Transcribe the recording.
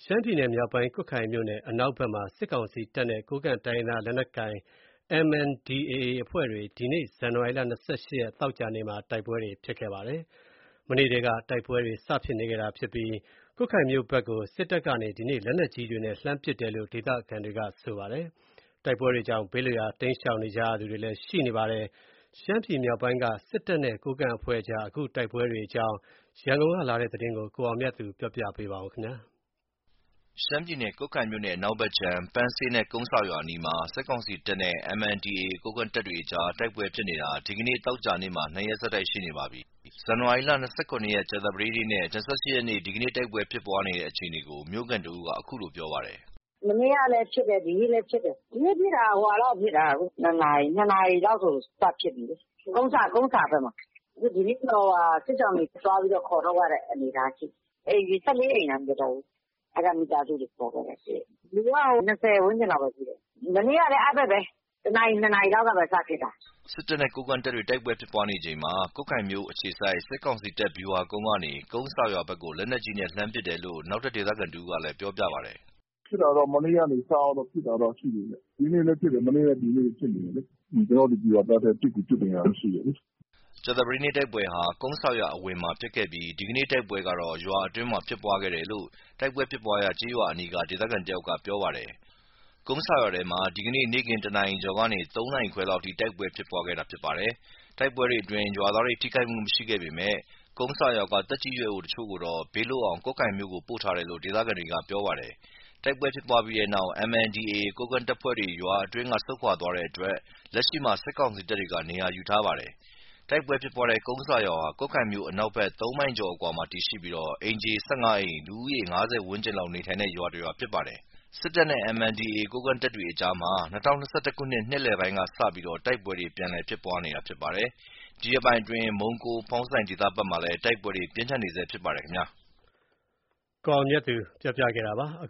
ရှမ်းပြည်နယ်မြောက်ပိုင်း ကွတ်ခိုင်မြို့နယ်အနောက်ဘက်မှာ စစ်ကောင်စီတပ်နဲ့ ကိုးကန့်တိုင်းရင်းသားလက်နက်ကိုင် MNDAA အဖွဲ့တွေ ဒီနေ့ ဇန်နဝါရီ ၂၈ ရက် သောကြာနေ့မှာ တိုက်ပွဲတွေဖြစ်ခဲ့ပါတယ်။ မနေ့ထဲက တိုက်ပွဲတွေစဖြစ်နေခဲ့တာဖြစ်ပြီး ကွတ်ခိုင်မြို့ဘက်ကို စစ်တပ်ကနေ ဒီနေ့ လက်နက်ကြီးတွေနဲ့ လှမ်းပစ်တယ်လို့ ဒေသခံတွေက ဆိုပါတယ်။ တိုက်ပွဲတွေကြောင့် ဘေးလွတ်ရာ တိမ်းရှောင်နေကြရသူတွေလည်း ရှိနေပါတယ်။ ရှမ်းပြည်မြောက်ပိုင်းက စစ်တပ်နဲ့ ကိုးကန့်အဖွဲ့ကြား အခုတိုက်ပွဲတွေအကြောင်း ရန်ကုန်ကလာတဲ့သတင်းကို ကိုအောင်မြတ်သူက ပြောပြပါမယ်။ရှမ်းပြည်နယ် ကွတ်ခိုင်မြို့နယ်အနောက်ဘက်ခြမ်း ပန်းဆေးနဲ့ ကုန်းဆာရွာအနီးမှာ စစ်ကောင်စီတပ်နဲ့ MNDAA ကိုးကန့်တပ်တွေအကြား တိုက်ပွဲဖြစ်နေတာ ဒီကနေ့ သောကြာနေ့မှာ ၂ ရက်ဆက်တိုက်ရှိနေပါပြီ။ ဇန်နဝါရီ ၂၇ ရက် ကြာသပတေးနေ့နဲ့ ၂၈ ရက်နေ့ ဒီကနေ့ တိုက်ပွဲဖြစ်ပွားနေတဲ့အခြေအနေကို မြို့ခံတဦးက အခုလိုပြောပါတယ်။ “မနေ့ကလည်းဖြစ်တယ်။ ဒီနေ့လည်းဖြစ်တယ်။ ဒီနေ့ဖြစ်တာ ၂ နာရီလောက်ဆို စဖြစ်ပြီလေ။ ကုန်းဆာဘက်မှာ။ ဒီနေ့တော့ စစ်ရှောင်တွေသွားပြီးတော့ ခေါ်ထုတ်ရတဲ့အနေအထားရှိတယ်။ အိမ်ခြေ ၁၄ အိမ်လား မပြောတတ်ဘူး။ အဲ့က မိသားစုတွေ ခေါ်ခဲ့တာရှိတယ်။ လူက ၂၀ ဝန်းကျင်လောက်ပဲရှိတယ်။ မနေ့ကလည်း အဲ့ဘက်ပဲ။ 1 နာရီ 2 နာရီလောက်ကပဲ စဖြစ်တာ။ ” စစ်တပ်နဲ့ ကိုးကန့်တပ်တွေ တိုက်ပွဲဖြစ်ပွားနေချိန်မှာ ကွတ်ခိုင်မြို့အခြေစိုက် စစ်ကောင်စီတပ် ဗျူဟာကုန်းကနေ ကုန်းဆာရွာဘက်ကို လက်နက်ကြီးနဲ့ လှမ်းပစ်တယ်လို့ နောက်ထပ်ဒေသခံတဦးကလည်း ပြောပြပါတယ်။ “ဖြစ်တာတော့ မနေ့ကနေ စတော့ ဖြစ်တာတော့ ရှိတယ်ဗျ။ ဒီနေ့လည်းဖြစ်တယ်။ မနေ့နဲ့ ဒီနေ့ဖြစ်နေတယ်လေ။ ကျနော်တို့ ဗျူဟာတပ်ထဲ ပစ်ကူပစ်နေတာတော့ ရှိတယ်လေ။ ” ကြာသပတေးနေ့တိုက်ပွဲဟာ ကုန်းဆာရွာအဝင်မှာဖြစ်ခဲ့ပြီး ဒီကနေ့တိုက်ပွဲကတော့ ရွာအတွင်းမှာဖြစ်ပွားခဲ့တယ်လို့ တိုက်ပွဲဖြစ်ပွားရာ ကျေးရွာအနီးက ဒေသခံတယောက်က ပြောပါတယ်။ ကုန်းဆာရွာထဲမှာ ဒီကနေ့ နေ့ခင်း ၁ နာရီကျော်ကနေ ၃ နာရီခွဲလောက်အထိ တိုက်ပွဲဖြစ်ပွားခဲ့တာဖြစ်ပါတယ်။ တိုက်ပွဲတွေအတွင်း ရွာသားတွေ ထိခိုက်မှုမရှိခဲ့ပေမဲ့ ကုန်းဆာရွာက သက်ကြီးရွယ်အိုတချို့ကိုတော့ ဘေးလွတ်အောင် ကွတ်ခိုင်မြို့ကို ပို့ထားတယ်လို့ ဒေသခံတွေက ပြောပါတယ်။ တိုက်ပွဲဖြစ်ပွားပြီးနောက် MNDAA ကိုးကန့်တပ်ဖွဲ့တွေ ရွာအတွင်းက ဆုတ်ခွာသွားတဲ့အတွက် လက်ရှိမှာ စစ်ကောင်စီတပ်တွေက နေရာယူထားပါတယ်။ တိုက်ပွဲဖြစ်ပွားတဲ့ ကုန်းဆာရွာဟာ ကွတ်ခိုင်မြို့အနောက်ဘက် ၃ မိုင်ကျော်အကွာမှာတည်ရှိပြီး အိမ်ခြေ ၁၅ အိမ် လူဦးရေ ၅၀ ဝန်းကျင်လောက်နေထိုင်တဲ့ ရွာဖြစ်ပါတယ်။ စစ်တပ်နဲ့ MNDAA ကိုးကန့်တပ်တွေအကြားမှာ ၂၀၂၁ ခုနှစ် နှစ်လယ်ပိုင်းကစပြီး တိုက်ပွဲတွေ ပြန်လည်ဖြစ်ပွားနေတာဖြစ်ပါတယ်။ ဒီရက်ပိုင်းအတွင်း မုံးကိုး၊ ဖောင်းဆိုင်ဒေသဘက်မှာလည်း တိုက်ပွဲတွေ ပြင်းထန်နေဆဲဖြစ်ပါတယ်ခင်ဗျာ။ကိုအောင်မြတ်သူပြောပြခဲ့တာပါ။